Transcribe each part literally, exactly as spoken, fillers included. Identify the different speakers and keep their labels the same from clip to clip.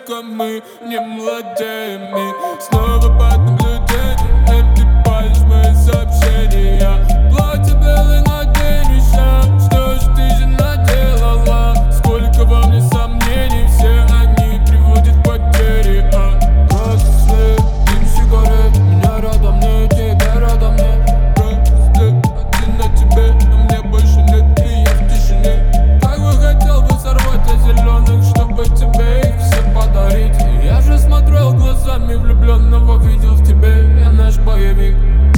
Speaker 1: только мы не младеем. Снова под наблюдением ты палишь мои сообщения. Платье белое надень еще, что же ты же наделала? Сколько во мне сомнений, все они приводят к потере. а Просто дым сигарет, меня рядом, мне тебя рядом, мне просто один на тебе, но мне больше нет, и я в тишине. Как бы хотел бы сорвать от зеленых, чтобы тебе их все подарить. Я же смотрел глазами влюбленного, видел в тебе, я наш боевик.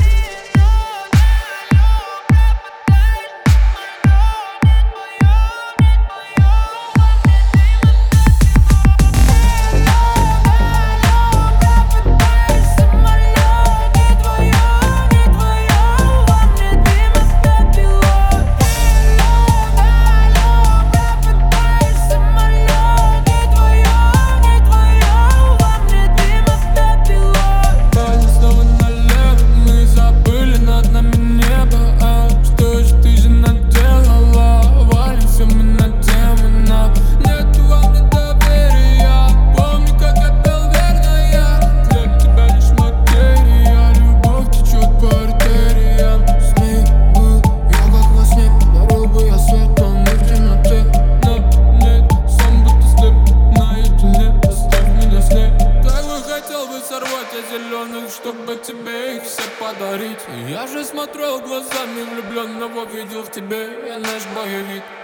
Speaker 1: Зеленых, чтобы тебе их все подарить. Я же смотрел глазами влюбленного, видел в тебе, я наш боевик.